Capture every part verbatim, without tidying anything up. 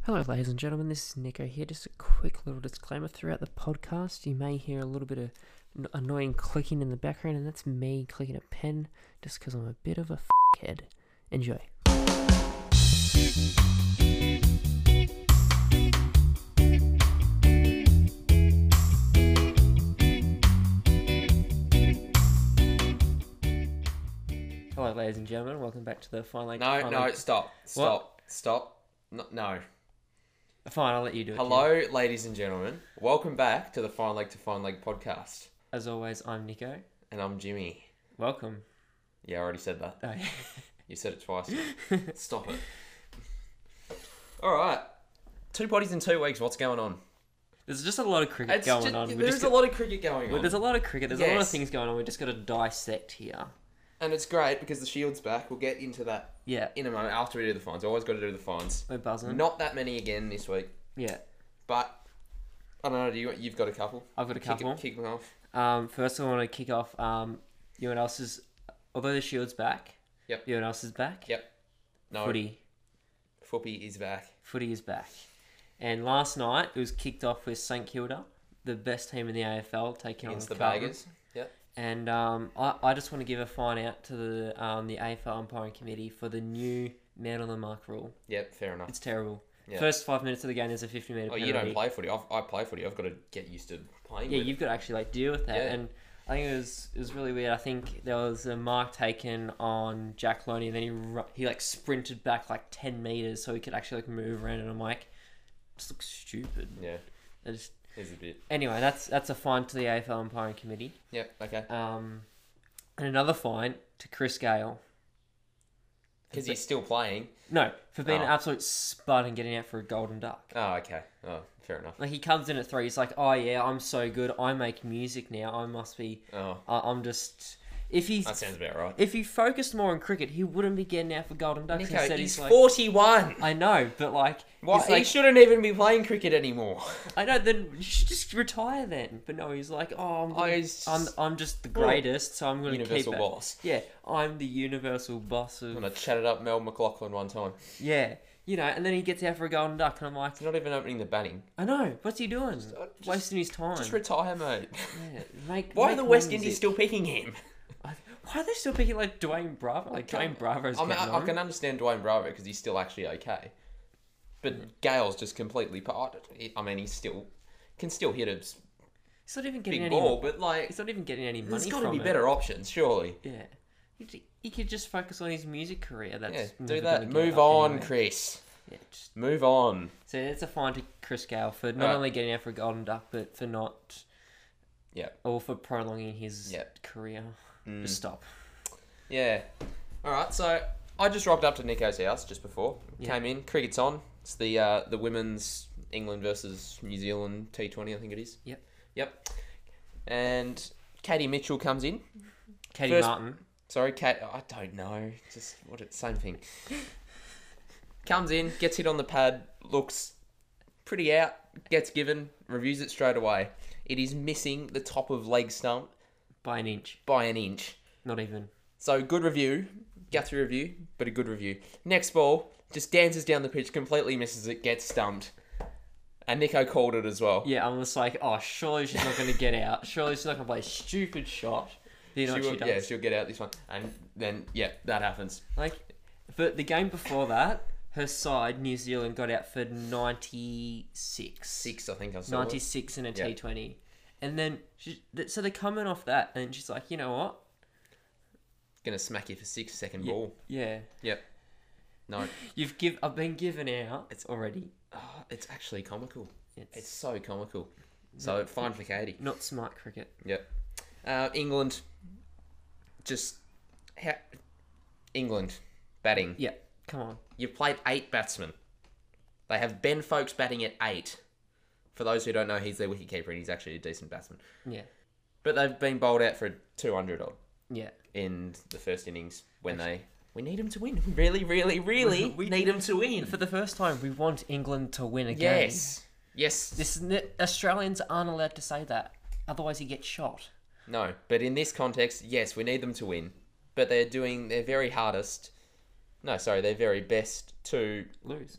Hello, ladies and gentlemen, this is Nico here. Just a quick little disclaimer throughout the podcast. You may hear a little bit of n- annoying clicking in the background, and that's me clicking a pen just because I'm a bit of a f***head. Enjoy. Hello, ladies and gentlemen, welcome back to the Fine Lake. No, Fine no, Lake... stop, stop, stop. No, no. Fine, I'll let you do it. Hello, ladies and gentlemen. Welcome back to the Fine Lake to Fine Lake podcast. As always, I'm Nico. And I'm Jimmy. Welcome. Yeah, I already said that. Oh, yeah. You said it twice. Stop it. Alright. Two potties in two weeks. What's going on? There's just a lot of cricket It's going just, on. We There's just a got... lot of cricket going on. There's a lot of cricket. There's a lot of Yes. things going on. We just got to dissect here. And it's great because the Shield's back. We'll get into that Yeah, in a moment after we do the fines. Always got to do the fines. we're buzzing. Not that many again this week. Yeah, But, I don't know, do you, you've got a couple. I've got a couple. Kick, kick them off. Um, first, I want to kick off. Um, you know what else is? Although the Shield's back. Yep. You know what else is back? Yep. No. Footy. Footy is back. Footy is back. And last night it was kicked off with St Kilda, the best team in the A F L, taking Against on the Carlton. Baggers. Yep. And um, I, I just want to give a fine out to the um, the A F L umpiring committee for the new man on the mark rule. Yep, fair enough. It's terrible. Yeah. First five minutes of the game, there's a fifty metre Oh, penalty. you don't play footy. I've, I play footy. I've got to get used to playing. Yeah, with. you've got to actually like deal with that. Yeah. And I think it was it was really weird. I think there was a mark taken on Jack Loney, and then he ru- he like sprinted back like ten meters so he could actually like move around. And I'm like, this looks stupid. Yeah, I just is a bit. anyway. That's that's a fine to the A F L umpiring committee. Yep. Okay. Um, and another fine to Chris Gale. Because he's still playing. No, for being Oh. an absolute spud and getting out for a golden duck. Oh, okay. Oh, fair enough. Like he comes in at three. He's like, oh yeah, I'm so good. I make music now. I must be. Oh, I I'm just. If he that sounds about right. if he focused more on cricket, he wouldn't be getting out for golden ducks. Nico, Instead, he's like, forty-one. I know, but like, Why? he's He like, shouldn't even be playing cricket anymore. I know. Then you should just retire then. But no, he's like, oh, I'm, Oh, gonna- he's I'm, just- I'm just the Well, greatest, so I'm going to keep Universal it. boss. Yeah, I'm the universal boss of. When I chatted up Mel McLaughlin one time. Yeah, you know, and then he gets out for a golden duck, and I'm like, He's not even opening the batting. I know. What's he doing? uh, just- Wasting his time. Just retire, mate. yeah, make. Why make are the West music. Indies still picking him? I- Why are they still picking like Dwayne Bravo? Like Okay. Dwayne Bravo's I mean, getting I, I on. can understand Dwayne Bravo because he's still actually okay. But Gale's just completely parted. I mean, he still can still hit a He's not even getting big any. ball, but like, He's not even getting any money there's got to from be it. better options, surely. Yeah. He, he could just focus on his music career. That's Yeah, never do that. gonna get Move up on, anyway. Chris. Yeah, just, Move on. so it's a fine to Chris Gale for not Alright. only getting out for a golden duck, but for not, Yeah. or for prolonging his Yeah. career. Mm. Just stop. Yeah. All right. So I just rocked up to Nico's house just before. Yeah. Came in. Cricket's on. It's the uh, the women's England versus New Zealand T twenty. I think it is. Yep. Yep. And Katie Mitchell comes in. Katie First- Martin. Sorry, Kate. I don't know. Just what it same thing. Comes in, gets hit on the pad, looks pretty out, gets given, reviews it straight away. It is missing the top of leg stump By an inch. by an inch. Not even. So good review, Guthrie review, but a good review. Next ball, just dances down the pitch, completely misses it, gets stumped. And Nico called it as well. Yeah, I'm just like, oh, surely she's not going to get out. Surely she's not going to play a stupid shot. You know She what she will, does? yeah, she'll get out this one. And then, yeah, that happens. Like, but the game before that, her side, New Zealand, got out for ninety-six. Six, I think I saw it. ninety-six in a Yeah. T twenty. And then, she, th- so they're coming off that, and she's like, you know what? Gonna smack you for six, second Ye- ball. Yeah. Yep. No, You've give. I've been given out. It's already. oh, it's actually comical. It's, It's so comical. So, fine for Katie. not smart cricket. Yep. Uh, England, just... Ha- England, batting. Yeah, come on. You've played eight batsmen. They have Ben Folkes batting at eight. For those who don't know, he's their wicketkeeper and he's actually a decent batsman. Yeah. But they've been bowled out for two hundred odd Yeah. in the first innings when they... We need them to win. We really, really, really We- need them to win. For the first time, we want England to win again. Yes. Yes. This is n- Australians aren't allowed to say that. Otherwise, you get shot. No, but in this context, yes, we need them to win. But they're doing their very hardest... No, sorry, their very best to Lose. just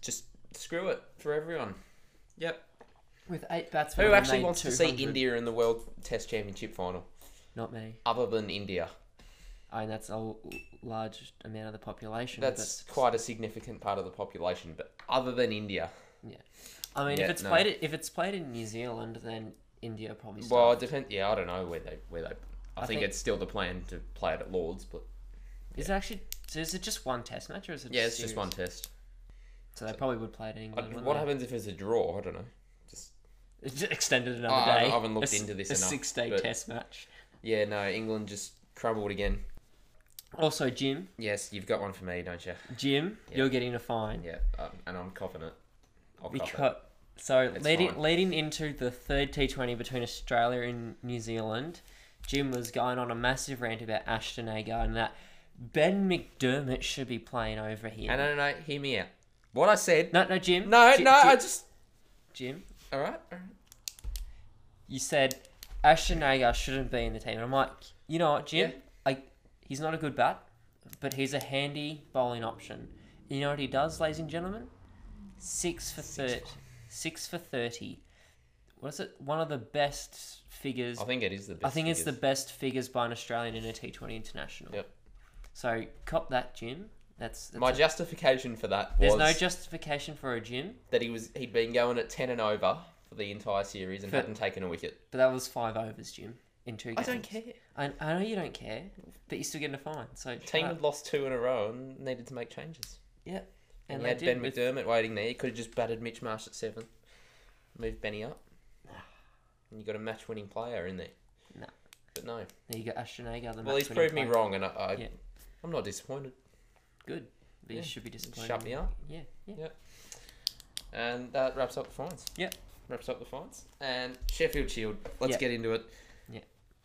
screw it for everyone. Yep. With eight batsmen, Who they actually made wants to see two hundred. India in the World Test Championship final, Not many. other than India? I mean, that's a l- large amount of the population. That's but quite a significant part of the population, but other than India. I mean, Yeah, if it's no. played it, if it's played in New Zealand, then India probably. Well, it Start. depends. Yeah, I don't know where they where they. I, I think, think- it's still the plan to play it at Lords, but Is it actually? So is it just one Test match, or is it? yeah, a it's just series? one test. So they probably would play it in I, England. wouldn't what they? happens if it's a draw? I don't know. Just It just extended another Oh, I day. haven't- I haven't A looked s- into this a enough, six-day but- Test match. yeah, no. England just crumbled again. Also, Jim, Yes, you've got one for me, don't you? Jim, Yeah. you're getting a fine Yeah, um, and I'm coughing it. I'll cough it. because so It's leading fine. leading into the third T Twenty between Australia and New Zealand, Jim was going on a massive rant about Ashton Agar and that Ben McDermott should be playing over here. And no, no, no, hear me out. What I said. No, no, Jim. No, Ji- no, Jim, I just. Jim, All right. All right. you said Ashton Agar shouldn't be in the team. And I'm like, you know what, Jim? Yeah. Like, he's not a good bat, but he's a handy bowling option. You know what he does, ladies and gentlemen? Six for thirty. Six for thirty. What is it? One of the best figures. I think it is the best. I think it's the figures. best figures by an Australian in a T Twenty international. Yep. So cop that, Jim. That's, that's My a- justification for that There's was no justification for a Jim, that he was he'd been going at ten and over for the entire series and For- hadn't taken a wicket. but that was five overs, Jim, in two I games. don't care. I, I know you don't care, but you're still getting a fine. So Team shut had up. lost two in a row and needed to make changes. Yeah, And, and you they had did Ben with- McDermott waiting there. You could have just batted Mitch Marsh at seven, moved Benny up, and you got a match-winning player in there. No. But no. There you go, Ashton Agar. The Well, he's match-winning proved me player. wrong, and I, I Yeah. I'm not disappointed. Good, but Yeah. you should be disappointed. Shut me up. Yeah, yeah. Yeah. And that wraps up the fines. Yep. Wraps up the fines. And Sheffield Shield. Let's Yep. get into it. Yeah.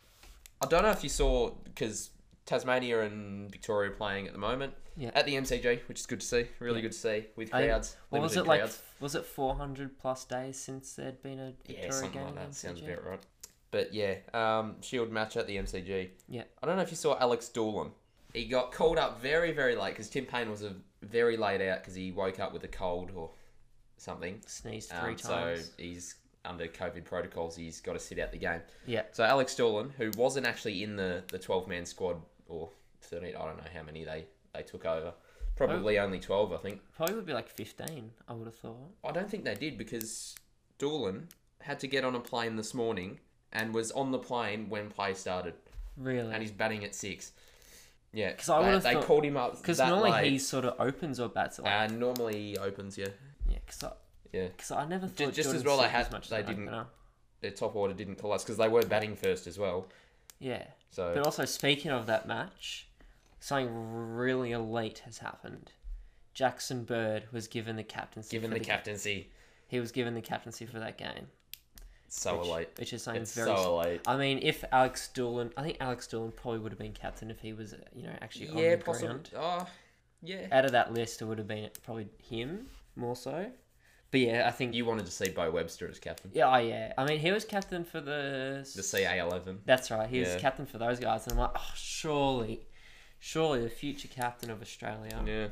I don't know if you saw, because Tasmania and Victoria are playing at the moment Yeah. at the M C G, which is good to see. Really Yeah. good to see with I- crowds. What was limited it like? crowds. Was it four hundred plus days since there'd been a Victoria Yeah, something game? like in that. M C Sounds G? about right. But yeah, um, Shield match at the M C G. Yeah. I don't know if you saw Alex Doolan. He got called up very, very late because Tim Payne was a very late out because he woke up with a cold or something. Sneezed three Um, so times. he's under COVID protocols. He's got to sit out the game. Yeah. So Alex Doolan, who wasn't actually in the the twelve man squad or thirteen, I don't know how many they they took over. Probably only twelve, I think. Probably would be like fifteen, I would have thought. I don't think they did because Doolan had to get on a plane this morning and was on the plane when play started, Really? and he's batting at six. Yeah, 'Cause I they, would've they thought- called him up Because that normally late. he sort of opens or bats at like, Uh, normally he opens, yeah, yeah. Because I, yeah. 'cause I never Ju- thought just as Jordan well they Silk was had- much they of an didn't- opener. Their top order didn't collapse because they were batting first as well. Yeah. So But also speaking of that match, something really elite has happened. Jackson Bird was given the captaincy. given for the the captaincy, He was given the captaincy for that game. so which, elite. Which is something It's very. so elite. I mean, if Alex Doolan, I think Alex Doolan probably would have been captain if he was, you know, actually on Yeah, the possibly. ground. Oh, yeah. Out of that list, it would have been probably him more so. But yeah, I think. You wanted to see Bo Webster as captain. Yeah, oh, yeah. I mean, he was captain for the. The C A eleven. That's right. He was Yeah. captain for those guys, and I'm like, oh, surely, surely the future captain of Australia. Yeah.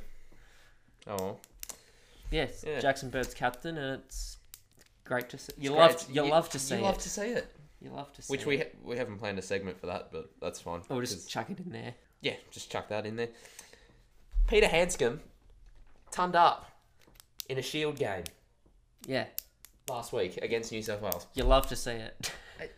Oh well. Yes, Yeah. Jackson Bird's captain, and it's great to see. You It's love, great. you, love to see You it. love to see it. You love to see Which it. we ha- we haven't planned a segment for that, but that's fine. Or just 'cause- chuck it in there. yeah, just chuck that in there. Peter Hanscom turned up in a Shield game Yeah, last week against New South Wales. you love to see it.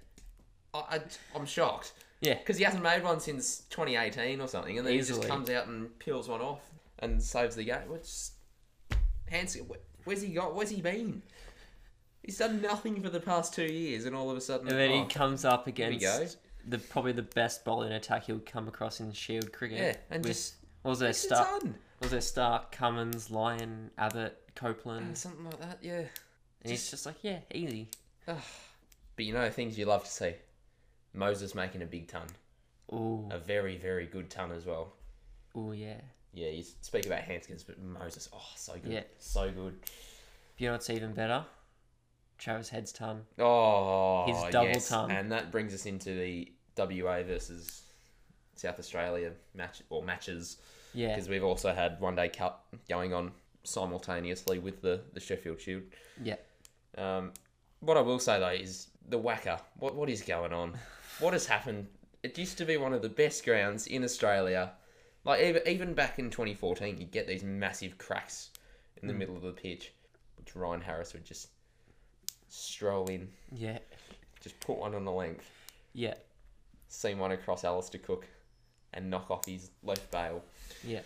I, I I'm shocked Yeah, because he hasn't made one since twenty eighteen or something, and then he Easily. just comes out and peels one off and saves the game. Which Hanscom, wh- where's he got? Where's he been? He's done nothing for the past two years, and all of a sudden, and then oh, he comes up here we against go. the probably the best bowling attack he'll come across in Shield cricket. Yeah, and with, just what was there it's Stark? done. Was there Stark, Cummins, Lyon, Abbott, Copeland? Uh, something like that. Yeah. and he's just like, yeah, easy. But you know things you love to see. Moses making a big ton. Ooh, A very, very good ton as well. ooh, yeah. Yeah, you speak about Hanscons, but Moses, oh, so good. Yeah. So good. You know what's even better? Travis Head's ton. Oh, His double yes. ton. And that brings us into the W A versus South Australia match or matches Yeah, because we've also had One Day Cup going on simultaneously with the, the Sheffield Shield. Yeah. Um, what I will say though is the Wacker. What what is going on? What has happened? It used to be one of the best grounds in Australia. Like even even back in twenty fourteen, you'd get these massive cracks in the Mm. middle of the pitch, which Ryan Harris would just stroll in, Yeah. just put one on the length, Yeah. seam one across Alistair Cook, and knock off his left bail. Yeah.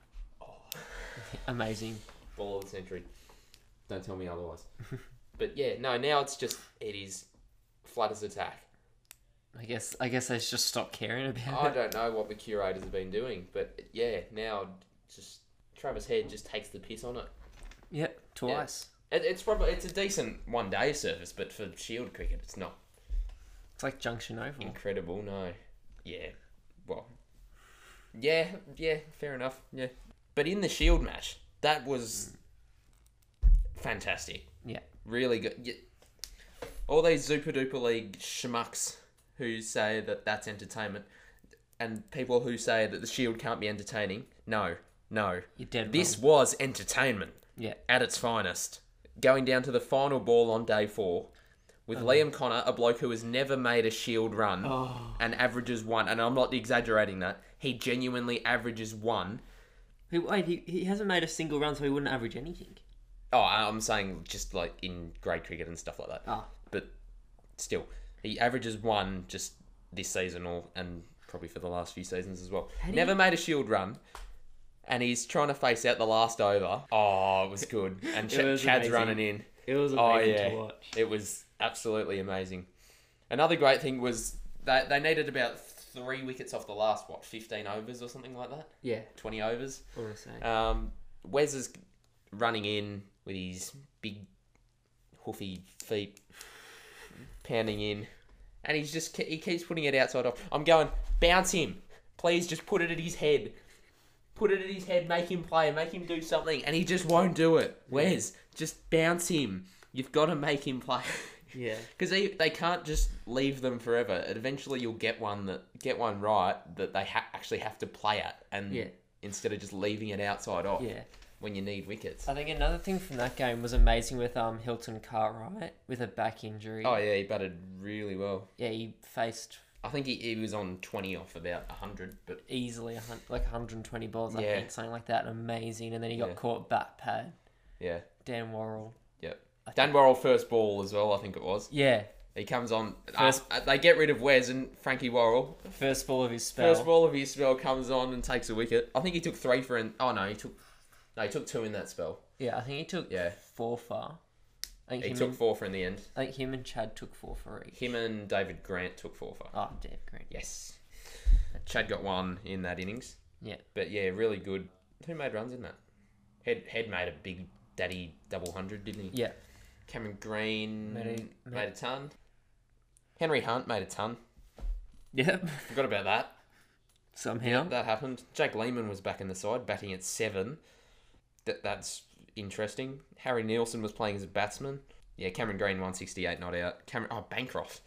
Amazing. Ball of the century. Don't tell me otherwise. But yeah, no, now it's just, it is flat as attack. I guess I guess I just stopped caring about I it. don't know what the curators have been doing, but yeah, now just Travis Head just takes the piss on it. Yep, twice. it it's probably, it's a decent one day service, but for Shield cricket, it's not It's like Junction Oval. incredible, no. Yeah, well, yeah, yeah, fair enough, yeah. But in the Shield match, that was fantastic. Yeah. Really good. Yeah. All these Super Duper League schmucks who say that that's entertainment, and people who say that the Shield can't be entertaining. No, no. You're dead This wrong. was entertainment Yeah. at its finest. Going down to the final ball on day four with Liam Connor, a bloke who has never made a Shield run Oh. and averages one, and I'm not exaggerating that. He genuinely averages one. He, wait, he, he hasn't made a single run, so he wouldn't average anything. Oh, I'm saying just like in grade cricket and stuff like that. Ah. But still, he averages one just this season, or and probably for the last few seasons as well. How do Never you- made a Shield run, and he's trying to face out the last over. Oh, it was good. And Ch- It was Chad's amazing. running in. It was Oh amazing yeah, to watch. it was absolutely amazing. Another great thing was they they needed about three wickets off the last what fifteen overs or something like that. Yeah, Twenty overs. I want to say. Um, Wes is running in with his big hoofy feet, pounding in, and he's just he keeps putting it outside off. I'm going, bounce him, please. Just put it at his head. Put it at his head. Make him play. Make him do something, and he just won't do it. Wes, just bounce him. You've got to make him play. Yeah. Because they, they can't just leave them forever. Eventually, you'll get one that get one right that they ha- actually have to play at, and Yeah. instead of just leaving it outside off Yeah. when you need wickets. I think another thing from that game was amazing with um Hilton Cartwright with a back injury. Oh yeah, he batted really well. Yeah, he faced I think he, he was on twenty off about one hundred, but easily a hun- like one hundred twenty balls, I Yeah. think, something like that. Amazing. And then he got Yeah. caught back pad. yeah. Dan Worrell. Yep. I Dan Worrell first ball as well, I think it was. Yeah. He comes on. First- uh, they get rid of Wes, and Frankie Worrell, First ball of his spell. first ball of his spell, comes on and takes a wicket. I think he took three for an. Oh no, he took. No, he took two in that spell. Yeah, I think he took Yeah. four for. I think He him took and, four for in the end. I think him and Chad took four for each. Him and David Grant took four for. Oh, Dave Green. Yes. Chad got one in that innings. Yeah. But yeah, really good. Who made runs in that? Head Head made a big daddy double hundred, didn't he? Yeah. Cameron Green Made made a- a, made- ton. Henry Hunt made a ton. Yep. Forgot about that. Somehow. That happened. Jake Lehman was back in the side, batting at seven. That that's interesting. Harry Nielsen was playing as a batsman. Yeah, Cameron Green one sixty-eight not out. Cameron oh Bancroft.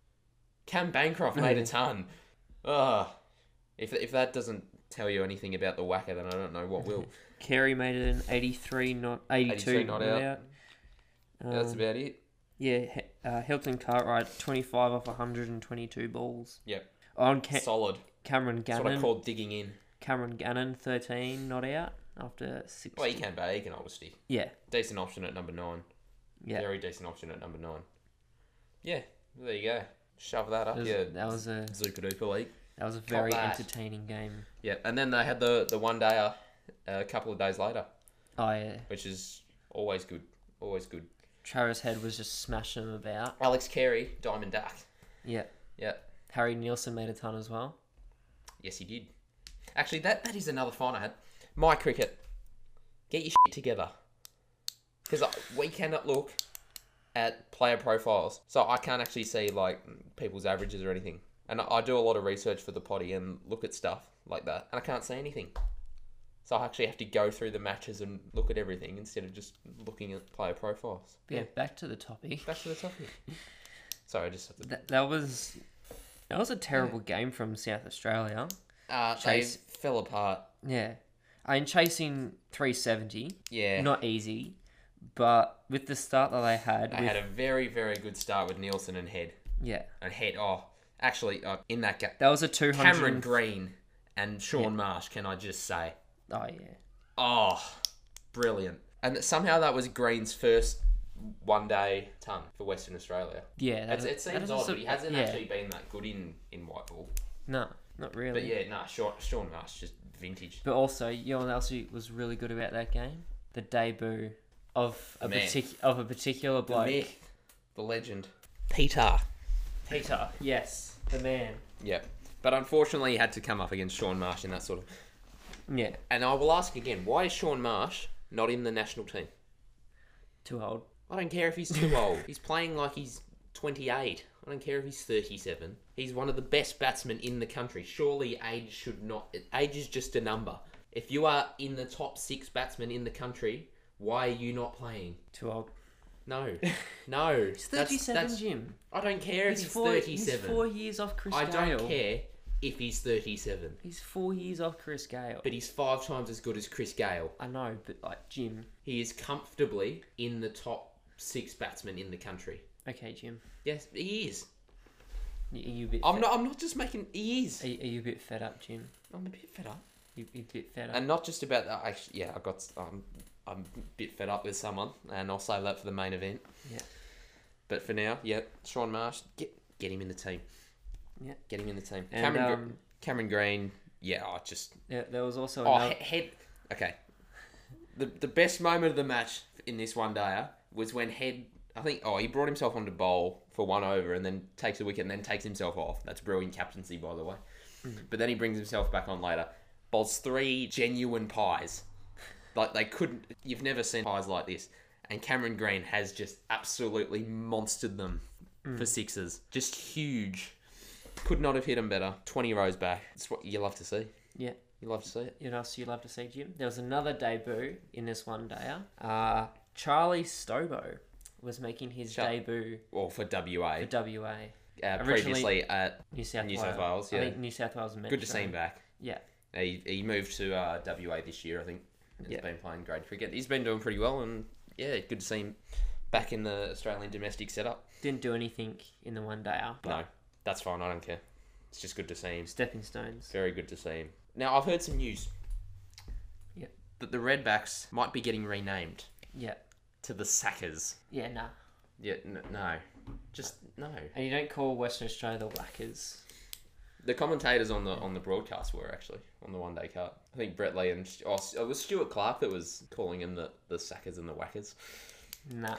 Cam Bancroft made a ton. Ugh. If if that doesn't tell you anything about the Wacker, then I don't know what will. Carey made it an eighty-three, not eighty-two, eighty-two not out. Um, That's about it. Yeah, He- uh, Hilton Cartwright, twenty-five off one hundred twenty-two balls. Yep. On Ca- Solid. Cameron That's what I Gannon, call digging in. Cameron Gannon, thirteen, not out after six. Well, he can bat. He can hold a stick. Yeah, Decent option at number nine. yeah. Very decent option at number nine. Yeah, there you go. Shove that That up. was, Yeah, that was a Super Duper League. that was a very that. entertaining game. Yeah, and then they had the the one day a couple of days later, Oh yeah, which is always good. Always good. Travis Head was just smashing them about. Alex Carey, Diamond Duck. Yeah, Yeah. Harry Nielsen made a ton as well. Yes, he did. Actually, that, that is another fine I had. My cricket. Get your shit together. Because we cannot look at player profiles. So I can't actually see, like, people's averages or anything. And I, I do a lot of research for the potty and look at stuff like that. And I can't see anything. So I actually have to go through the matches and look at everything instead of just looking at player profiles. But yeah, back to the topic. Back to the topic. Sorry, I just have to... That, that was that was a terrible game from South Australia. Uh, they Chase- fell apart. Yeah, I'm chasing three seventy. Yeah. Not easy, but with the start that they had, They with, had a very, very good start with Nielsen and Head. yeah, And Head, oh, actually, uh, in that game, that was a two hundred. Cameron Green and Sean Marsh, can I just say? Oh yeah, Oh, brilliant. And somehow that was Green's first one-day ton for Western Australia. yeah. That, It's, it that seems is odd, also- but he hasn't yeah. actually been that good in, in white ball. No, not really. But yeah, nah, Sean, Sean Marsh, just vintage. But also, you know what else was really good about that game? The debut of a Man. partic- of a particular The bloke. myth, the legend. Peter. Peter, yes, the man. Yep. But unfortunately, he had to come up against Sean Marsh in that sort of... Yeah, And I will ask again, why is Sean Marsh not in the national team? too old. I don't care if he's too old. He's playing like he's twenty-eight. I don't care if he's thirty-seven. He's one of the best batsmen in the country. Surely age should not... Age is just a number. If you are in the top six batsmen in the country, why are you not playing? Too old. No. No. He's thirty-seven, Jim. I don't care if He's he's, four, thirty-seven. He's four years off Chris I Gale. don't care if he's thirty-seven. He's four years off Chris Gale. But he's five times as good as Chris Gale. I know, but like Jim. He is comfortably in the top six batsmen in the country. Okay, Jim. Yes, he is. Are you a bit? I'm fed- not. I'm not just making. He is. Are, you- are you a bit fed up, Jim? I'm a bit fed up. You you a bit fed up? And not just about that. Actually, yeah, I got. Um, I'm a bit fed up with someone, and I'll save that for the main event. Yeah. But for now, yeah, Sean Marsh, get get him in the team. Yeah. Get him in the team. And, Cameron Gr- um, Cameron Green, yeah, I just. Yeah, there was also Oh, another. he- head. Okay. The the best moment of the match in this one dayer was when Head. I think. Oh, he brought himself onto bowl for one over and then takes a wicket and then takes himself off. That's brilliant captaincy, by the way. Mm-hmm. But then he brings himself back on later. Bowls three genuine pies. Like they couldn't. You've never seen pies like this. And Cameron Green has just absolutely monstered them Mm. for sixes. Just huge. Could not have hit them better. twenty rows back. It's what you love to see. Yeah. You love to see it. You know, so you love to see, Jim. There was another debut in this one dayer. Uh, Charlie Stobo was making his Char- debut Well, for W A. for W A. Uh, Originally- previously at New South New Wales. South Wales, I yeah. think New South Wales Metro. Good to see him back. Yeah. He, he moved to uh, W A this year, I think. He's Yeah. been playing grade cricket. He's been doing pretty well, and yeah, good to see him back in the Australian domestic setup. Didn't do anything in the one dayer. But No, that's fine. I don't care. It's just good to see him. stepping stones. Very good to see him. Now, I've heard some news. Yeah. That the Redbacks might be getting renamed Yeah. to the Sackers. Yeah, nah. Yeah, n- no. Just no. And you don't call Western Australia the Whackers. The commentators on the on the broadcast were actually on the one day cut. I think Brett Lee and oh, it was Stuart Clark that was calling them the, the Sackers and the Whackers. Nah.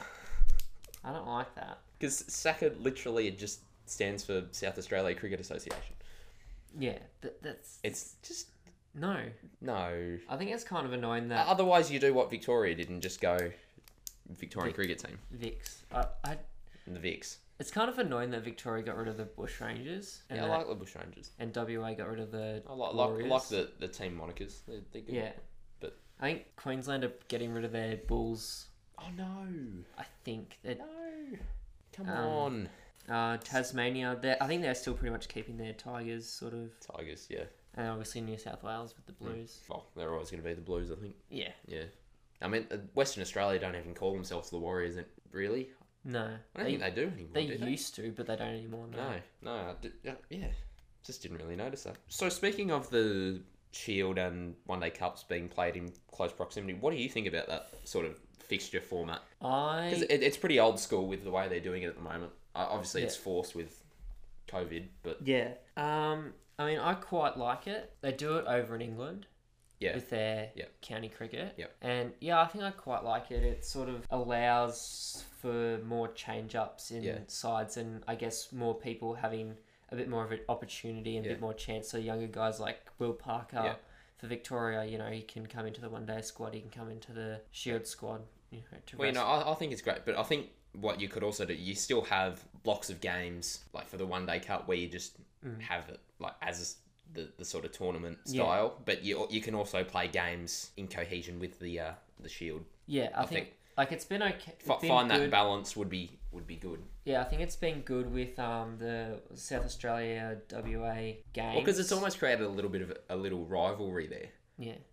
I don't like that. Because Sacker literally it just stands for South Australia Cricket Association. Yeah, that, that's... It's just No. no. I think it's kind of annoying that Otherwise, you do what Victoria did and just go Victorian Vic- cricket team Vix... I, I, and the Vicks. it's kind of annoying that Victoria got rid of the Bush Rangers. And Yeah, I that- like the Bushrangers. And W A got rid of the I like like, Warriors. like the, the team monikers. They're, they're good. Yeah. But- I think Queensland are getting rid of their Bulls. Oh no, I think that no! Come Um, on, uh, Tasmania, they're- I think they're still pretty much keeping their Tigers, sort of. Tigers. Yeah. And obviously New South Wales with the Blues. Well, they're always going to be the Blues, I think. Yeah. Yeah. I mean, uh, Western Australia don't even call themselves the Warriors, and really, No. I don't They, think they do anymore. they do they? used to, but they don't anymore. No. No, no, I did, yeah, yeah, just didn't really notice that. So speaking of the Shield and One Day Cups being played in close proximity, what do you think about that sort of fixture format? Because I... it, it's pretty old school with the way they're doing it at the moment. Uh, obviously, it's Yeah. forced with COVID, but Yeah. Um, I mean, I quite like it. They do it over in England. yeah, With their Yeah. county cricket. Yeah. And yeah, I think I quite like it. It sort of allows for more change ups in Yeah. sides and I guess more people having a bit more of an opportunity and a Yeah. bit more chance. So younger guys like Will Parker Yeah. for Victoria, you know, he can come into the one day squad, he can come into the Shield squad. You know, to well, you rest- know, I, I think it's great, but I think what you could also do, you still have blocks of games like for the One Day Cup where you just Mm. have it like as the, the sort of tournament Yeah. style, but you you can also play games in cohesion with the uh, the Shield. yeah, I, I think, think like it's been okay. It's F- been find that good. balance would be would be good. Yeah, I think it's been good with um the South Australia W A games. Well, because it's almost created a little bit of a, a little rivalry there. yeah.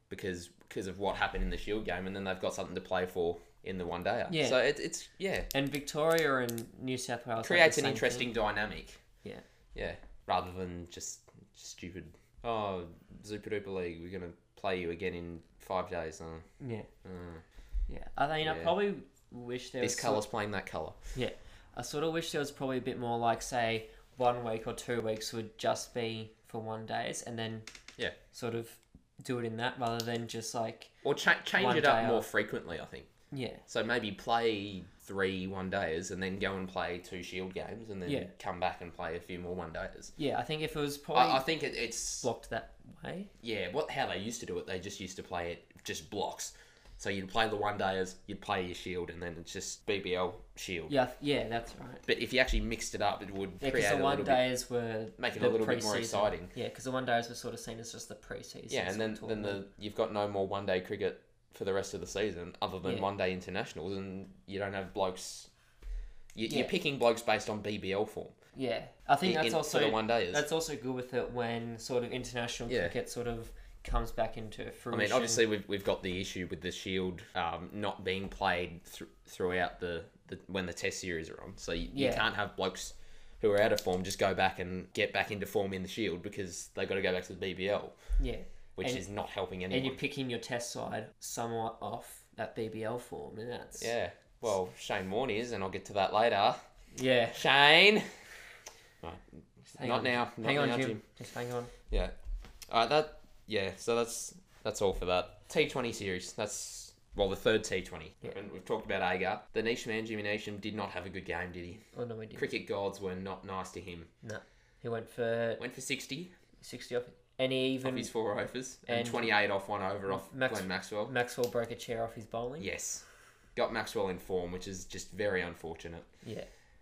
because because of what happened in the Shield game, and then they've got something to play for in the one day. Yeah. So it, it's yeah And Victoria and New South Wales have creates the an same interesting thing. dynamic. Yeah. Yeah, rather than just stupid. Oh, Super Duper League, we're gonna play you again in five days. Uh, Yeah. uh, Yeah. I mean, I Yeah. probably wish there this was colour's playing that colour. Yeah, I sort of wish there was probably a bit more like, say, one week or two weeks would just be for one days, and then Yeah. sort of do it in that rather than just like Or cha- change One it up day more off. frequently, I think. yeah, So maybe play three one days and then go and play two Shield games and then Yeah. come back and play a few more one days. yeah. I think if it was probably I, I think it, it's blocked that way, yeah. What how they used to do it? They just used to play it just blocks. So you'd play the one dayers, you'd play your Shield, and then it's just B B L Shield. yeah, yeah, that's right. But if you actually mixed it up, it would Yeah, because create the a one little bit, days were make it the a little bit more pre-season. exciting. Yeah, because the one days were sort of seen as just the pre-season. Yeah, and sort then of then the tournament. you've got no more one day cricket for the rest of the season, other than Yeah. one day internationals, and you don't have blokes. You, Yeah. You're picking blokes based on B B L form. yeah, I think in- that's in- also for the one days. that's also good with it when sort of international Yeah. cricket sort of comes back into I fruition. mean, obviously we've we've got the issue with the Shield um, not being played th- throughout the, the when the Test series are on. So you, you Yeah. can't have blokes who are out of form just go back and get back into form in the Shield because they've got to go back to the B B L, yeah. which And- is not helping And anyone. you're picking your test side somewhat off that B B L form, and that's Yeah. Well, Shane Warne is, and I'll get to that later. yeah. Shane. Right. Just hang Not on. now. Not hang on, now, Jim. Jim. Just hang on. Yeah. All right. That. Yeah. So that's that's all for that T twenty series. That's well the third T twenty. Yeah. And we've talked about Agar. The niche man Jimmy Neesham did not have a good game, did he? Oh no, we didn't. Cricket gods were not nice to him. No, he went for Went for sixty sixty off, and he off even his four overs and, and twenty-eight off one over off Max- Glenn Maxwell. Maxwell broke a chair off his bowling. Yes. Got Maxwell in form, which is just very unfortunate. Yeah,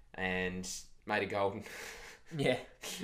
And made a golden. yeah.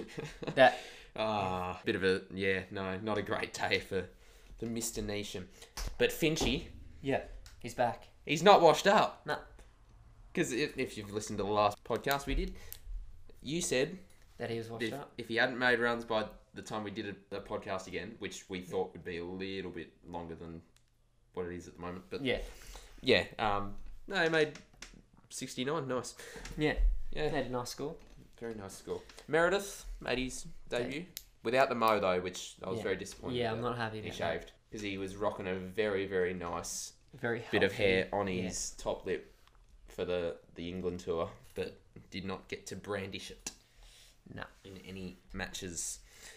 That Ah, bit of a yeah, no, not a great day for the Mister Neesham. But Finchy, yeah, he's back. he's not washed up. No, Because if, if you've listened to the last podcast we did, you said that he was washed if, up. if he hadn't made runs by the time we did a, a podcast again, which we thought would be a little bit longer than what it is at the moment, but Yeah, yeah, um, no, he made sixty-nine. Nice. yeah. Yeah, He had a nice score. very nice score. Meredith made his debut without the mo though, which I was Yeah. very disappointed. Yeah, with I'm that. not happy He about that. shaved because he was rocking a very very nice Very healthy. bit of hair on Yeah. his top lip for the the England tour, but did not get to brandish it No. in any matches.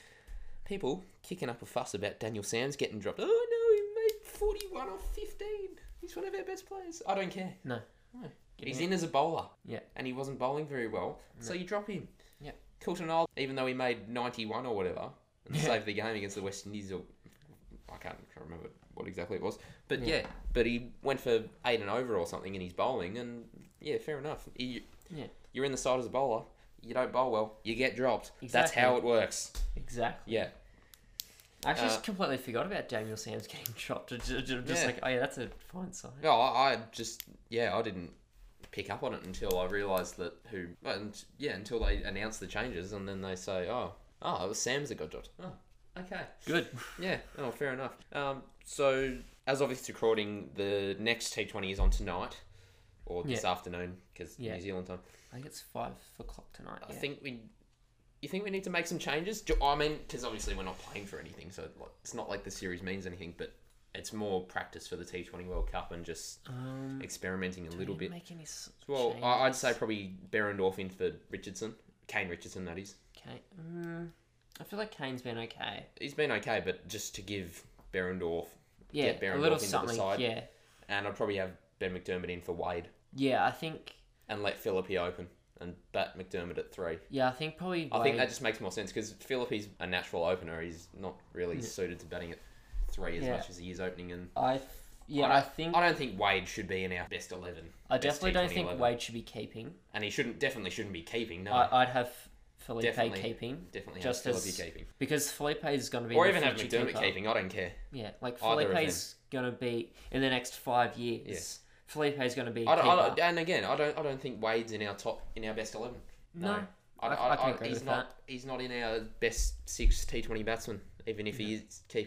People kicking up a fuss about Daniel Sams getting dropped. Oh no, he made forty-one off fifteen. He's one of our best players. I don't care. No. No. Get He's him in as a bowler. Yeah. And he wasn't bowling very well, so you drop him. Yeah. Coulton Isle, even though he made ninety-one or whatever, and Yeah. saved the game against the West Indies, or I can't remember what exactly it was. But Yeah. yeah, but he went for eight and over or something in his bowling, and yeah, fair enough. You, Yeah. You're in the side as a bowler, you don't bowl well, you get dropped. That's Exactly. how it works. Exactly. Yeah. I actually Uh, just completely forgot about Daniel Sams getting dropped. Just, just Yeah. like, oh yeah, that's a fine sign. No, I, I just, yeah, I didn't pick up on it until I realised that who, and yeah, until they announced the changes, and then they say, oh, oh, it was Sam's that got dropped. Oh, okay. Good. Yeah, oh, fair enough. Um, so, as of this recording, the next T twenty is on tonight, or this Yeah. afternoon, because Yeah. New Zealand time. I think it's five o'clock tonight. I yeah. think we, you think we need to make some changes? Do- I mean, because obviously we're not playing for anything, so like, it's not like the series means anything, but it's more practice for the T twenty World Cup and just Um, experimenting a do little we bit. Make any s- Well, I- I'd changes? say probably Berendorf in for Richardson. Kane Richardson, that is. Okay. Mm, I feel like Kane's been okay. He's been okay, but just to give Berendorf, Yeah, Get a Behrendorff little into the something. side. Yeah. and I'd probably have Ben McDermott in for Wade, Yeah, I think. and let Philippi open, and bat McDermott at three. Yeah, I think probably. I think Wade- that just makes more sense, because Philippi's a natural opener. He's not really Yeah. suited to batting at three as Yeah. much as he is opening, and I. Th- yeah, I I, don't- think. I don't think Wade should be in our best eleven. I best definitely don't T twenty think eleven. Wade should be keeping. and he shouldn't definitely shouldn't be keeping. No, I, I'd have Felipe Definitely. keeping definitely just have Philippi as- keeping, because Felipe is going to be. or the even have future McDermott keeper. keeping. I don't care. Yeah, like Either of Felipe's going to be in the next five years. Yeah. Felipe's going to be. I don't, I keeper. don't, and again, I don't I don't think Wade's in our top in our best eleven. No. I, I- I, I can I- agree he's with not. He's not in our best six T Twenty batsmen, even if he is keeping.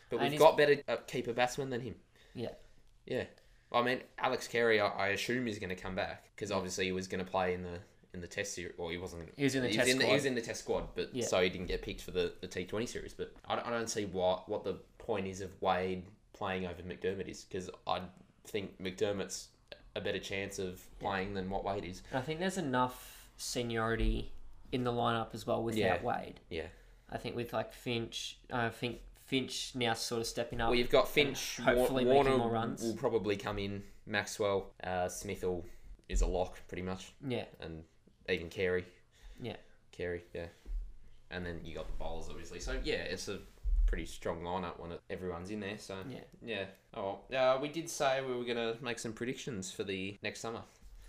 But And we've he's- got better uh, keeper batsmen than him. Yeah. Yeah. I mean, Alex Carey, I, I assume he's going to come back because obviously he was going to play in the in the Test series. Well, he wasn't. He was in the he Test was in the, squad. He was in the Test squad, but Yeah. so he didn't get picked for the, the T twenty series. But I don't, I don't see what what the point is of Wade playing over McDermott is because I think McDermott's a better chance of playing than what Wade is. And I think there's enough seniority in the lineup as well without Yeah. Wade. Yeah. I think with like Finch, I think Finch now sort of stepping up. Well, you've got Finch. and hopefully Wa- making Warner more runs. will probably come in. Maxwell, uh, Smith will, is a lock pretty much, Yeah, and even Carey. yeah. Carey, yeah. And then you got the bowlers, obviously. So, yeah, it's a pretty strong lineup when it, everyone's in there. So, Yeah. yeah. Oh, uh, we did say we were going to make some predictions for the next summer.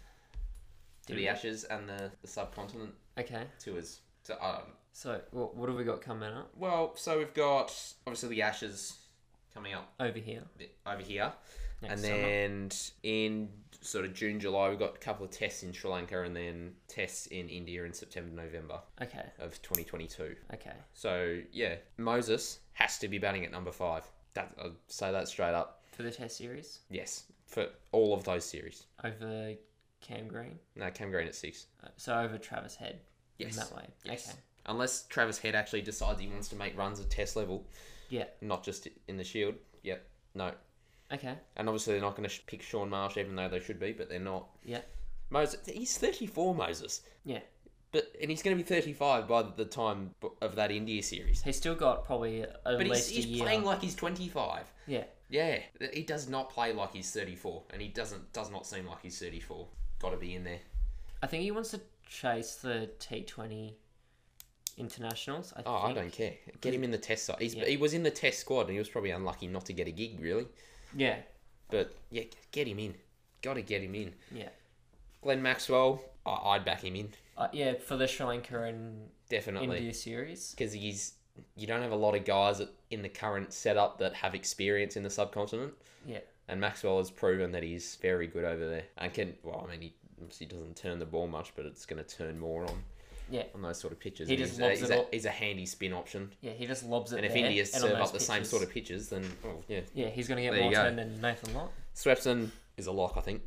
For Did the we? Ashes and the, the subcontinent Okay. tours. So, um, So what what have we got coming up well, so we've got, obviously, the Ashes coming up over here? over here. Next and summer? then in sort of June, July, we've got a couple of tests in Sri Lanka and then tests in India in September, November Okay. of twenty twenty-two. Okay. So, yeah, Moses has to be batting at number five. That, I'll say that straight up. For the Test series Yes, for all of those series. over Cam Green. No, Cam Green at six. Uh, So over Travis Head. Yes. In that way. Yes. Okay. Unless Travis Head actually decides he wants to make runs at test level, Yeah. not just in the Shield. Yep, no. Okay. And obviously they're not going to sh- pick Sean Marsh, even though they should be, but they're not. Yeah. Moses, he's thirty-four, Moses. Yeah. But and he's going to be thirty-five by the time b- of that India series. He's still got probably at But he's, least he's a year. playing like he's twenty-five. Yeah. Yeah, he does not play like he's thirty-four, and he doesn't does not seem like he's thirty-four. Got to be in there. I think he wants to chase the T twenty internationals. I Oh, I think. don't care. Get him in the test side. He's, Yeah. He was in the test squad, and he was probably unlucky not to get a gig, really. Yeah. But yeah, get him in. Got to get him in. Yeah. Glenn Maxwell, I- I'd back him in Uh, yeah, for the Sri Lanka and definitely India series. because he's. You don't have a lot of guys that, in the current setup that have experience in the subcontinent. Yeah. And Maxwell has proven that he's very good over there. And can, well, I mean, he obviously doesn't turn the ball much, but it's going to turn more on Yeah. on those sort of pitches. He And just he's, a, lobs he's, it a, all- he's a handy spin option. Yeah, he just lobs it And if there, India and on serve those up the same pitches- sort of pitches, then, oh, yeah. Yeah, he's going to get There you more go. turn than Nathan Lott. Swepson is a lock, I think.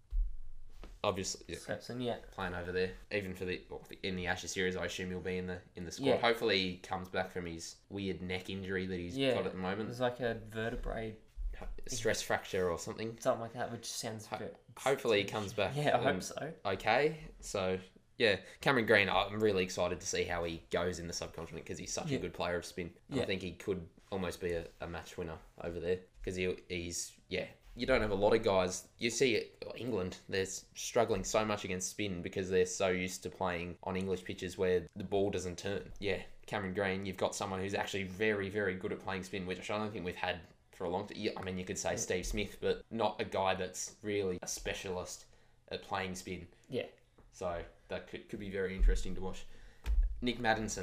Obviously, yeah, Swepson, yeah. playing over there. Even for the, well, in the Ashes series, I assume he'll be in the in the squad. Yeah. Hopefully he comes back from his weird neck injury that he's Yeah. got at the moment. It's like a vertebrae, Stress fracture or something. something like that, which sounds Ho- very... Hopefully he comes back. Yeah, I um, hope so. okay. So, yeah, Cameron Green, I'm really excited to see how he goes in the subcontinent because he's such Yeah. a good player of spin. Yeah. I think he could almost be a, a match winner over there because he, he's, yeah, you don't have a lot of guys. You see it, England, they're struggling so much against spin because they're so used to playing on English pitches where the ball doesn't turn. Yeah, Cameron Green, you've got someone who's actually very, very good at playing spin, which I don't think we've had for a long time. I mean, you could say Steve Smith, but not a guy that's really a specialist at playing spin. Yeah. So that could, could be very interesting to watch. Nick Maddinson.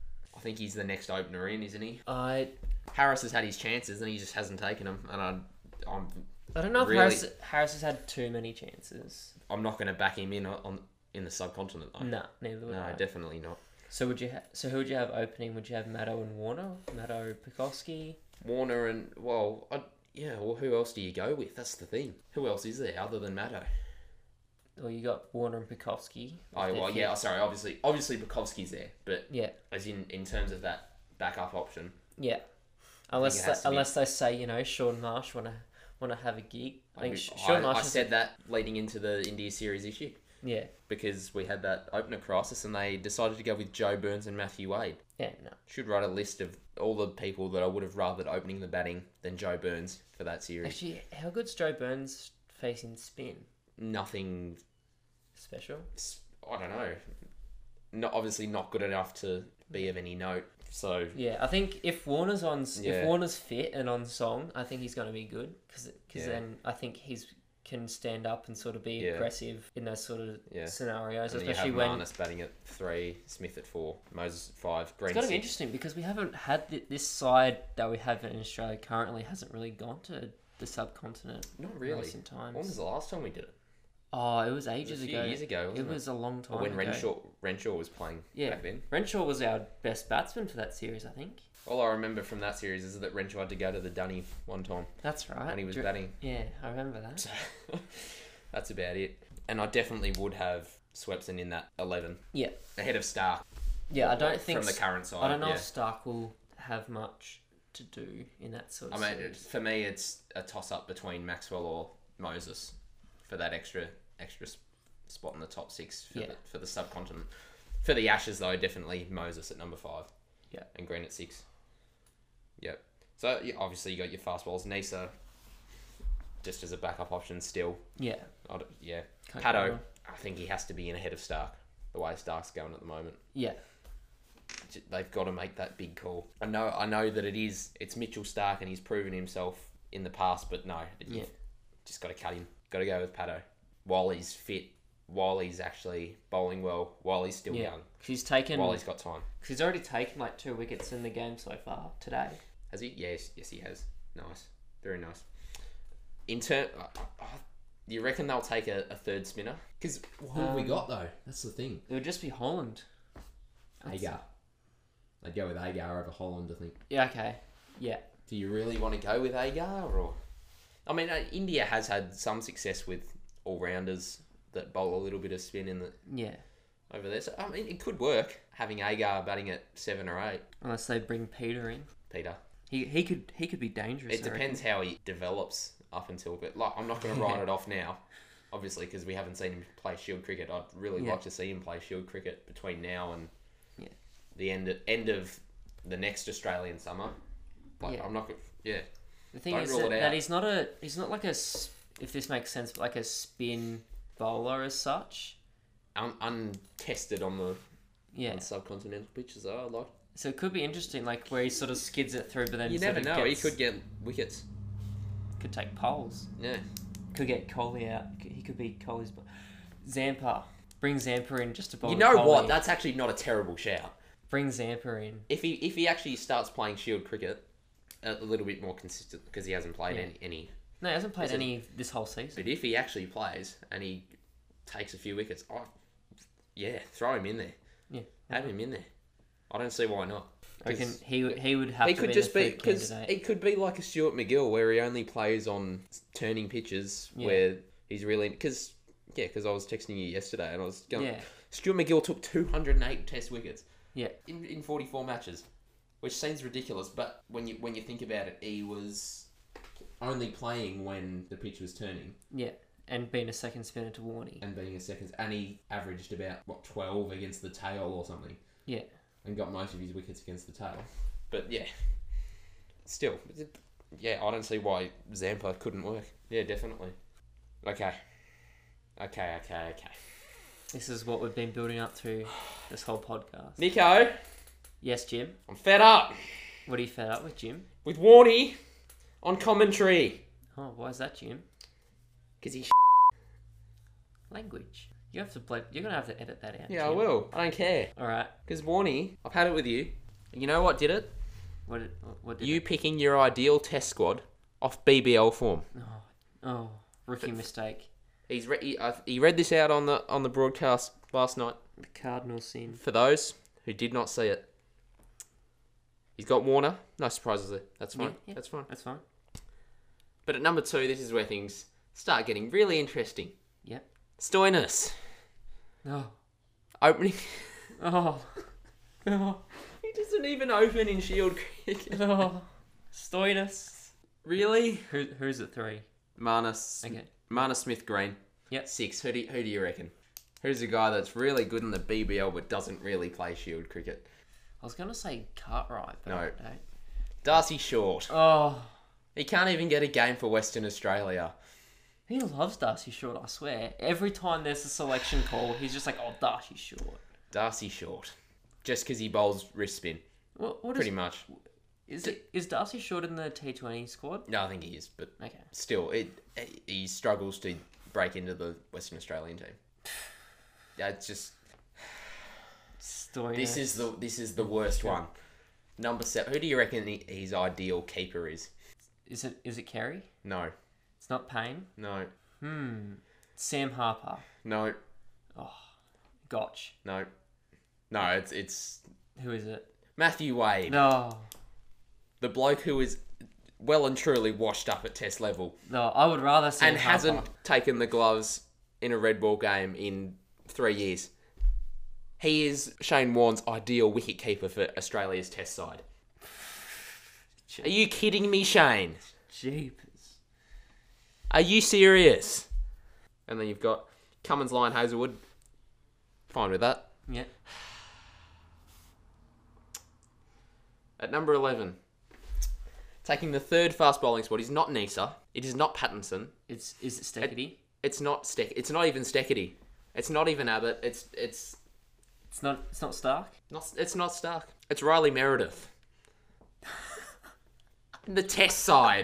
I think he's the next opener in, isn't he? I Harris has had his chances and he just hasn't taken them. And I, I'm I don't know if Really? Harris, Harris has had too many chances. I'm not going to back him in on, on in the subcontinent though. Nah, neither would No, I. definitely not. So would you? Ha- so who would you have opening? Would you have Maddo and Warner? Maddo, Pekoski? Warner and well, I, yeah. Well, who else do you go with? That's the thing. Who else is there other than Maddo? Well, you got Warner and Pekoski. Oh if they're well, fit. yeah. Sorry, obviously, obviously Bukowski's there, but Yeah, as in in terms of that backup option, yeah. Unless it they, has to be- unless they say you know Sean Marsh want to want to have a gig. I think I, Sh- Sean Marsh. I is- said that leading into the India series issue. Yeah, Because we had that opener crisis and they decided to go with Joe Burns and Matthew Wade. yeah, no. Should write a list of all the people that I would have rathered opening the batting than Joe Burns for that series. Actually, how good's Joe Burns facing spin? Nothing, Special. s- I don't know. Not obviously not good enough to be of any note. So Yeah, I think if Warner's on, s Yeah. if Warner's fit and on song, I think he's going to be good because Yeah. then I think he's can stand up and sort of be Yeah. aggressive in those sort of Yeah. scenarios, and then you especially have when Marnus batting at three, Smith at four, Moses at five, Green it's going to be six. interesting because we haven't had th- this side that we have in Australia currently hasn't really gone to the subcontinent Not in really. recent times. When was the last time we did it? Oh, it was It was ages a few ago. years ago, It wasn't it? was a long time Or when ago. Renshaw Renshaw was playing Yeah. back then. Renshaw was our best batsman for that series, I think. All I remember from that series is that Renshaw had to go to the dunny one time That's right. when he was Dr- batting. Yeah, I remember that. That's about it. And I definitely would have Swepson in that eleven. Yeah. Ahead of Stark. Yeah, I don't think From the s- current side. I don't know yeah. if Stark will have much to do in that sort I of mean, series. for me, it's a toss-up between Maxwell or Moses for that extra extra s- spot in the top six for, Yeah. the, for the subcontinent. For the Ashes, though, definitely Moses at number five. Yeah. And Green at six. Yep. So, yeah, obviously, you got your fast bowls. Nisa, just as a backup option still. Yeah. I don't- yeah. Can't Paddo, go wrong. I think he has to be in ahead of Stark, the way Stark's going at the moment. Yeah. J- They've got to make that big call. I know I know that it is, it's Mitchell Stark and he's proven himself in the past, but no, you've Yeah. just got to cut him. Got to go with Paddo. While he's fit, while he's actually bowling well, while he's still Yeah. young, He's taken. while he's got time. Cause he's already taken like two wickets in the game so far today. Has he? Yes, yes he has. Nice. Very nice. In turn, uh, uh, you reckon they'll take a, a third spinner? Because Who have we Um, got though? That's the thing. It would just be Holland. That's- Agar. I'd go with Agar over Holland, I think. Yeah. Okay. Yeah. do you really want to go with Agar? Or, I mean, uh, India has had some success with all-rounders that bowl a little bit of spin in the Yeah. over there. So, I mean, it could work, having Agar batting at seven or eight. Unless they bring Peter in, Peter. he he could he could be dangerous. It I depends how he develops up until... But like, I'm not going to write it off now, obviously, because we haven't seen him play Shield cricket. I'd really Yeah. like to see him play Shield cricket between now and Yeah. the end of, end of the next Australian summer. Like, Yeah. I'm not... Gonna, yeah. The thing Don't is rule that, it out. that he's not a he's not like a s- if this makes sense, but like a spin bowler as such. Un- untested on the Yeah. on subcontinental pitches, though. I like... So it could be interesting, like where he sort of skids it through, but then You sort never of know. Gets, He could get wickets. could take poles. Yeah. Could get Kohli out. He could be Kohli's. bo- Zampa. Bring Zampa in just to bowl. You know Kohli. what? That's actually not a terrible shout. Bring Zampa in. If he if he actually starts playing Shield cricket a, a little bit more consistent, because he hasn't played Yeah. any, any. No, he hasn't played Is it- any this whole season. But if he actually plays and he takes a few wickets, oh, yeah, throw him in there. Yeah. Have him in there. I don't see why not. I reckon 'Cause he he would have he to could be just the be third because candidate. it could be like a Stuart McGill where he only plays on turning pitches Yeah. where he's really because yeah because I was texting you yesterday and I was going Yeah. Stuart McGill took two hundred eight Test wickets Yeah. in, in forty-four matches, which seems ridiculous, but when you when you think about it, he was only playing when the pitch was turning Yeah. And being a second spinner to Warney. And being a second, and he averaged about what twelve against the tail or something, Yeah. and got most of his wickets against the tail. But yeah, still, yeah, I don't see why Zampa couldn't work. Yeah, definitely. Okay, okay, okay, okay. This is what we've been building up to this whole podcast. Nico, Yes, Jim. I'm fed up What are you fed up with, Jim? with Warney on commentary Oh, why is that, Jim? because he. Language. You have to blend. You're gonna have to edit that out. Yeah, I Jim. will. I don't care All right. because Warney, I've had it with you. You know what did it? What did what did You it- picking your ideal Test squad off B B L form. Oh, oh, rookie mistake. He's re- he, uh, he read this out on the on the broadcast last night. The Cardinal sin. For those who did not see it, he's got Warner. No surprises there. That's fine. Yeah, yeah. That's fine. That's fine. But at number two, this is where things start getting really interesting. Yep. Stoinis Oh. opening. Oh. Oh. He doesn't even open in Shield cricket. Oh. Stoinis. Really? Who who's at three? Marnus. Okay. Marnus Smith Green. Yep. Six. Who do you, who do you reckon? Who's a guy that's really good in the B B L but doesn't really play Shield cricket? I was gonna say Cartwright, but No. I don't. Darcy Short. Oh. He can't even get a game for Western Australia. He loves Darcy Short, I swear. Every time there's a selection call, he's just like, oh, Darcy Short. Darcy Short. Just because he bowls wrist spin. What, what Pretty is, much. is it? Is Darcy Short in the T twenty squad? No, I think he is, but Okay. still, it he struggles to break into the Western Australian team. Yeah, it's just Stoinis. this is the this is the worst one. Number seven. Who do you reckon he, his ideal keeper is? Is it? Is it Kerry? No, It's not Payne. no. Hmm. Sam Harper. No, Gotch. no, no. It's it's Who is it? Matthew Wade, No. the bloke who is well and truly washed up at Test level No, I would rather Sam and Harper. hasn't taken the gloves in a red ball game in three years. He is Shane Warne's ideal wicketkeeper for Australia's Test side. Are you kidding me, Shane? Jeepers. Are you serious? And then you've got Cummins, Lyon, Hazelwood. Fine with that. Yeah. At number eleven, taking the third fast bowling spot is not Nisa. It is not Pattinson. It's is it Steckity? It's not Steck. It's not even Steckity. It's not even Abbott. It's it's It's not. It's not Stark. not. It's not Stark. It's Riley Meredith. The Test side.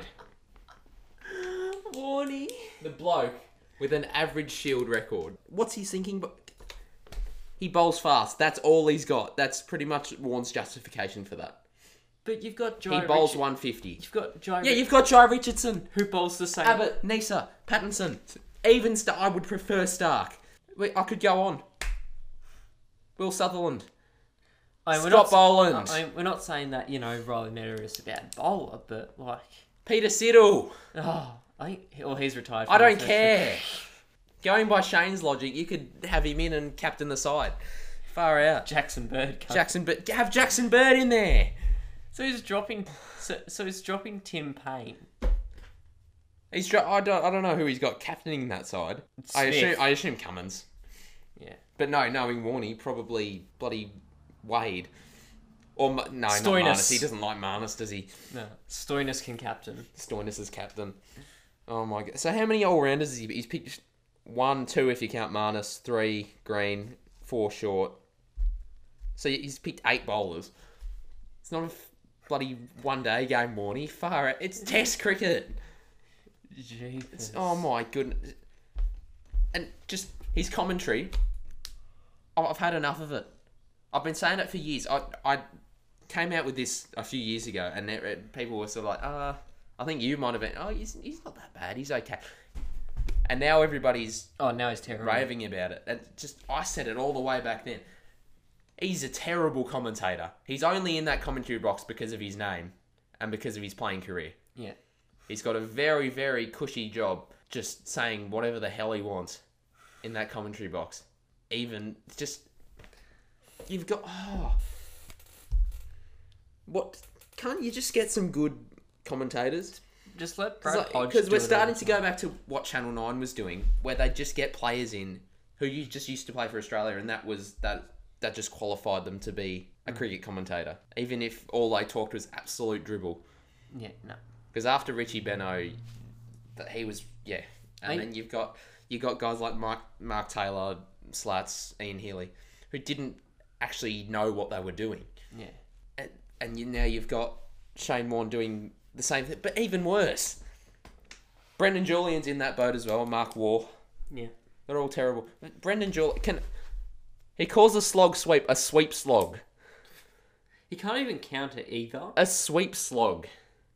Warnie. The bloke with an average Shield record. What's he thinking? But he bowls fast. That's all he's got. That's pretty much Warne's justification for that. But you've got Jai He bowls Richard- one fifty. You've got Jai. Yeah, Ri- you've got Jai Richardson. who bowls the same. Abbott, Nisa, Pattinson. Even Stark. I would prefer Stark. Wait, I could go on. Will Sutherland. I mean, we're Scott not, Boland. I mean, we're not saying that you know Riley Meredith is a bad bowler, but like, Peter Siddle. oh, I think, well, he's retired. I from don't the care. Going by Shane's logic, you could have him in and captain the side. Far out. Jackson Bird. Cup. Jackson, but have Jackson Bird in there. So he's dropping. So, so he's dropping Tim Payne. He's. dro- I don't. I don't know who he's got captaining that side. I Smith. assume. I assume Cummins. Yeah. But no, knowing Warney, probably bloody Wade. Or Ma- no, not Stoinis. Marnus. He doesn't like Marnus, does he? No. Stoinis can captain. Stoinis is captain. Oh my god. So how many all rounders has he? He's picked one, two if you count Marnus, three Green, four Short. So he's picked eight bowlers. It's not a f- bloody one day game, Warney. Far out. It's Test cricket. Jeepers. Oh my goodness. And just his commentary. Oh, I've had enough of it. I've been saying it for years. I I came out with this a few years ago, and it, people were sort of like, uh, I think you might have been, oh, he's, he's not that bad. He's okay. And now everybody's Oh, now he's terrible. raving about it. And just, I said it all the way back then. He's a terrible commentator. He's only in that commentary box because of his name and because of his playing career. Yeah. He's got a very, very cushy job just saying whatever the hell he wants in that commentary box. Even just, you've got, oh, what, can't you just get some good commentators? Just let Brad Hodge Because do we're it starting all to the go time. back to what Channel nine was doing, where they just get players in who you just used to play for Australia, and that was that that just qualified them to be a cricket commentator, even if all they talked was absolute dribble. Yeah. No. Because after Richie Beno, that he was yeah, and I- then you've got you got guys like Mark Mark Taylor, Slats, Ian Healy, who didn't actually know what they were doing, Yeah. and, and you, now you've got Shane Warne doing the same thing, but even worse. Brendan Julian's in that boat as well. Mark Waugh, Yeah. they're all terrible. But Brendan Julian can he calls a slog sweep a sweep slog, He can't even count it either. a sweep slog,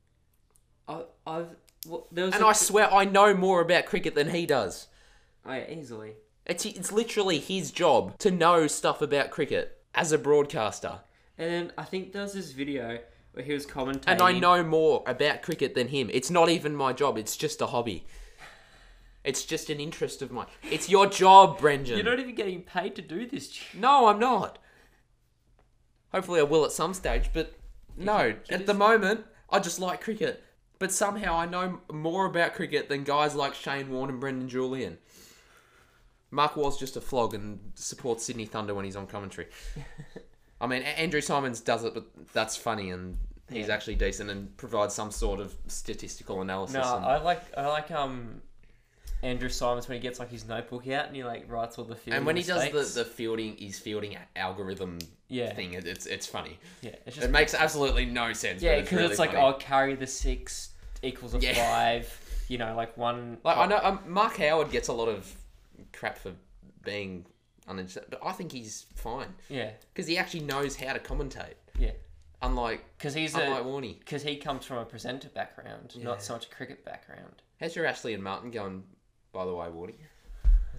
I, I've. Well, there was and a- I swear I know more about cricket than he does. I easily. It's it's literally his job to know stuff about cricket as a broadcaster. And then I think there was this video where he was commentating. And I know more about cricket than him. It's not even my job. It's just a hobby. It's just an interest of mine. It's your job, Brendan. You're not even getting paid to do this. No, I'm not. Hopefully I will at some stage, but no. At the moment, I just like cricket. But somehow I know more about cricket than guys like Shane Warne and Brendan Julian. Mark Waugh's just a flog and supports Sydney Thunder when he's on commentary. I mean, A- Andrew Simons does it, but that's funny, and he's Yeah. actually decent and provides some sort of statistical analysis. No, and- I like I like um Andrew Simons when he gets like his notebook out and he like writes all the field and when he mistakes. does the, the fielding, his fielding algorithm Yeah. thing, it, it's it's funny. yeah, it's just It makes absolutely no sense. yeah, but because it's, it's, really like funny. oh, carry the six equals a Yeah. five. You know, like one. Like I know um, Mark Howard gets a lot of crap for being uninterested, but I think he's fine Yeah, because he actually knows how to commentate. yeah, Unlike because he's unlike a Warney. because he comes from a presenter background, Yeah. not so much a cricket background. How's your Ashley and Martin going? By the way, Warney.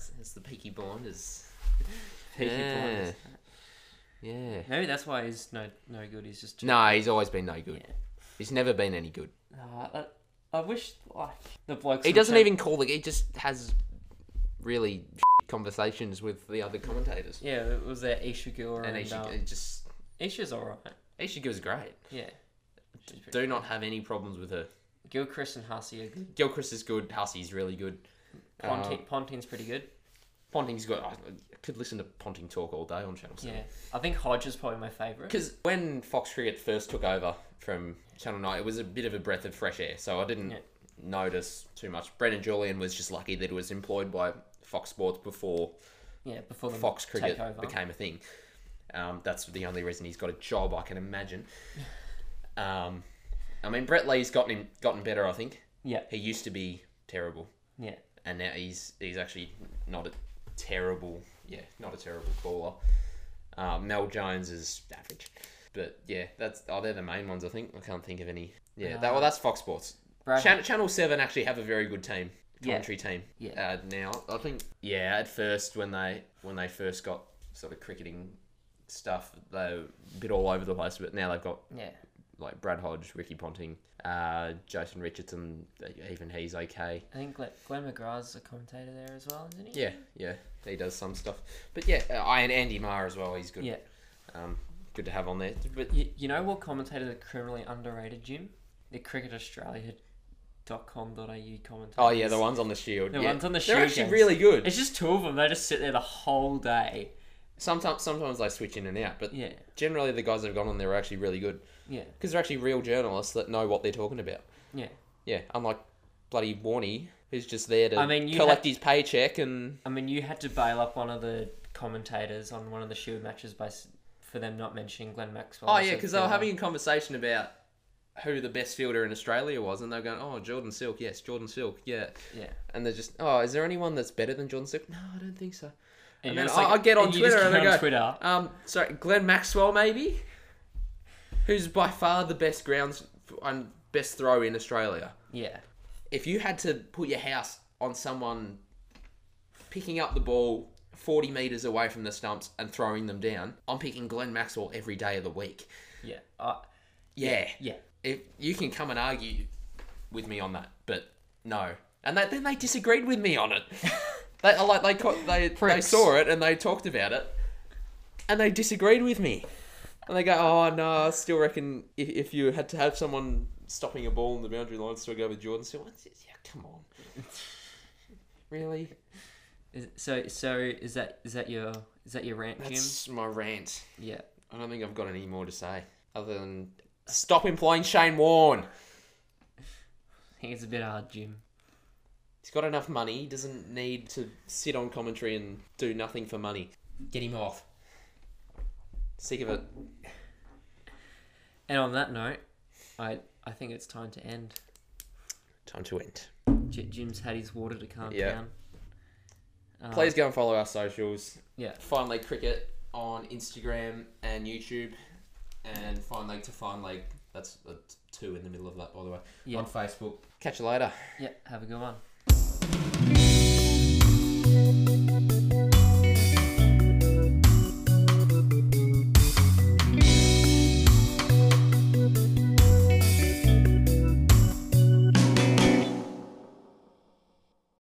It's, it's the Peaky Blinders. Peaky Yeah. Blinders. Yeah. Maybe that's why he's no no good. He's just too No, he's always been no good. Yeah. He's never been any good. Uh, I, I wish like the blokes. He would doesn't take- even call the. He just has really conversations with the other commentators. Yeah, it was that Isha Gilra And and, Isha, um, it just Isha's alright. Isha was great. Yeah. She's pretty Do good. not have any problems with her. Gilchrist and Hussey are good. Gilchrist is good. Hussey's really good. Ponting, Uh, Ponting's pretty good. Ponting's good. I could listen to Ponting talk all day on Channel seven. Yeah, I think Hodge is probably my favourite. Because when Fox Cricket first took over from Channel nine, it was a bit of a breath of fresh air, so I didn't Yeah. notice too much. Brendan Julian was just lucky that it was employed by Fox Sports before Yeah, before the Fox Cricket takeover. became a thing. Um, that's the only reason he's got a job, I can imagine. Um, I mean, Brett Lee's gotten him, gotten better, I think. Yeah, He used to be terrible, yeah, and now he's he's actually not a terrible, yeah, not a terrible caller. Uh, Mel Jones is average, but yeah, that's oh, they're the main ones, I think. I can't think of any. Yeah, that, well, that's Fox Sports. Brad, Chan- Channel seven actually have a very good team, Yeah. commentary team. Yeah. Uh, now I think yeah, at first when they when they first got sort of cricketing stuff, they were a bit all over the place. But now they've got yeah, like Brad Hodge, Ricky Ponting, uh, Jason Richardson. Even he's okay. I think Glenn, Glenn McGrath's a commentator there as well, isn't he? Yeah, yeah, he does some stuff. But yeah, uh, I and Andy Marr as well. He's good. Yeah. Um, good to have on there. But You, you know what commentators are criminally underrated, Jim? The cricket australia dot com dot a u commentators. oh yeah, the ones on the Shield. The yeah. ones on the They're Shield actually games. really good. It's just two of them. They just sit there the whole day. Sometimes sometimes they switch in and out, but Yeah, generally the guys that have gone on there are actually really good. yeah, Because they're actually real journalists that know what they're talking about. yeah. Yeah, unlike bloody Warney, who's just there to I mean, you collect had- his paycheck and... I mean, you had to bail up one of the commentators on one of the Shield matches by s- for them not mentioning Glenn Maxwell. Oh, as yeah, a because they were fielder. having a conversation about who the best fielder in Australia was, and they were going, oh, Jordan Silk, yes, Jordan Silk, yeah. Yeah. And they're just, oh, is there anyone that's better than Jordan Silk? No, I don't think so. And, you're then just I, like- I get on and you just Twitter and get I on go, Twitter. um, sorry, Glenn Maxwell maybe? Who's by far the best grounds and best throw in Australia. Yeah. If you had to put your house on someone picking up the ball forty metres away from the stumps and throwing them down, I'm picking Glenn Maxwell every day of the week. Yeah. Uh, Yeah. yeah. If you can come and argue with me on that, but no. And they, then they disagreed with me on it. they like they co- they, they Pricks. saw it and they talked about it, and they disagreed with me. And they go, oh no, I still reckon if, if you had to have someone stopping a ball in the boundary line, still go with Jordan Still. Yeah, come on. Really? Is, so so is that is that your is that your rant, Jim? That's my rant. Yeah. I don't think I've got any more to say other than stop employing Shane Warne. I think it's a bit hard, Jim. He's got enough money. He doesn't need to sit on commentary and do nothing for money. Get him off. Sick of it. And on that note, I I think it's time to end. Time to end. J- Jim's had his water to calm Yeah. down. Uh, Please go and follow our socials. Yeah. Fine Leg Cricket on Instagram and YouTube. And Fine Leg to Fine Leg. That's a two in the middle of that, by the way. Yeah. On Facebook. Catch you later. Yeah. Have a good one.